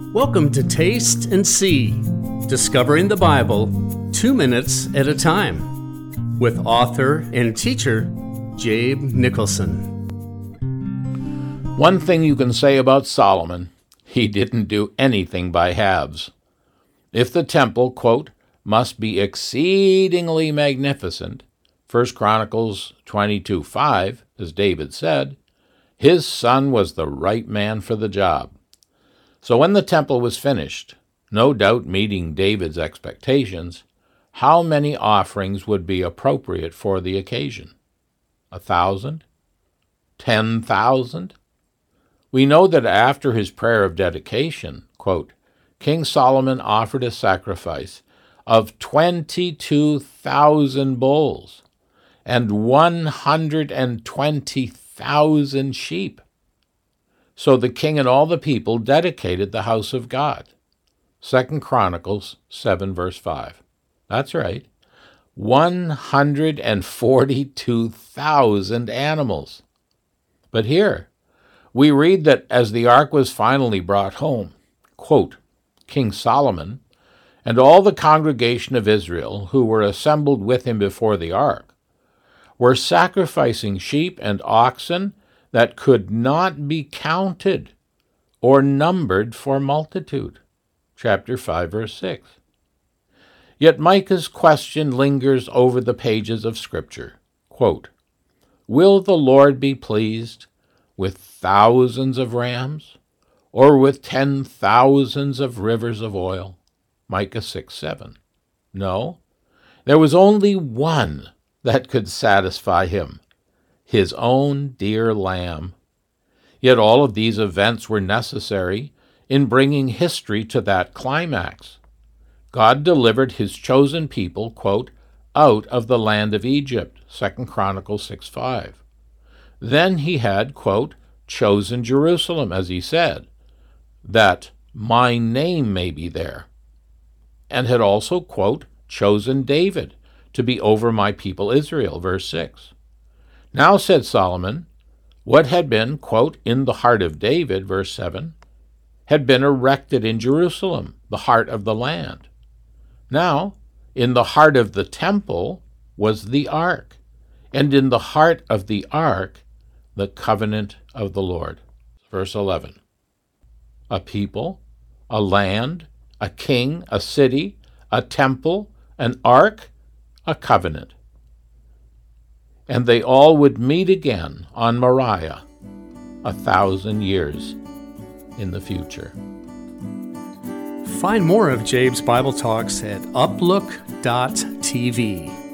Welcome to Taste and See, discovering the Bible 2 minutes at a time, with author and teacher Jabe Nicholson. One thing you can say about Solomon, he didn't do anything by halves. If the temple, quote, must be exceedingly magnificent, 1 Chronicles 22:5, as David said, his son was the right man for the job. So when the temple was finished, no doubt meeting David's expectations, how many offerings would be appropriate for the occasion? 1,000? 10,000? We know that after his prayer of dedication, quote, King Solomon offered a sacrifice of 22,000 bulls and 120,000 sheep. So the king and all the people dedicated the house of God. 2 Chronicles 7, verse 5. That's right. 142,000 animals. But here, we read that as the ark was finally brought home, quote, King Solomon and all the congregation of Israel who were assembled with him before the ark were sacrificing sheep and oxen that could not be counted or numbered for multitude. Chapter 5, verse 6. Yet Micah's question lingers over the pages of Scripture. Quote, will the Lord be pleased with thousands of rams or with 10,000s of rivers of oil? Micah 6:7. No, there was only one that could satisfy him, his own dear lamb. Yet all of these events were necessary in bringing history to that climax. God delivered his chosen people, quote, out of the land of Egypt, 2 Chronicles 6:5. Then he had, quote, chosen Jerusalem, as he said, that my name may be there, and had also, quote, chosen David to be over my people Israel, verse 6. Now, said Solomon, what had been, quote, in the heart of David, verse 7, had been erected in Jerusalem, the heart of the land. Now, in the heart of the temple was the ark, and in the heart of the ark, the covenant of the Lord. Verse 11. A people, a land, a king, a city, a temple, an ark, a covenant. And they all would meet again on Moriah 1,000 years in the future. Find more of Jabe's Bible Talks at uplook.tv.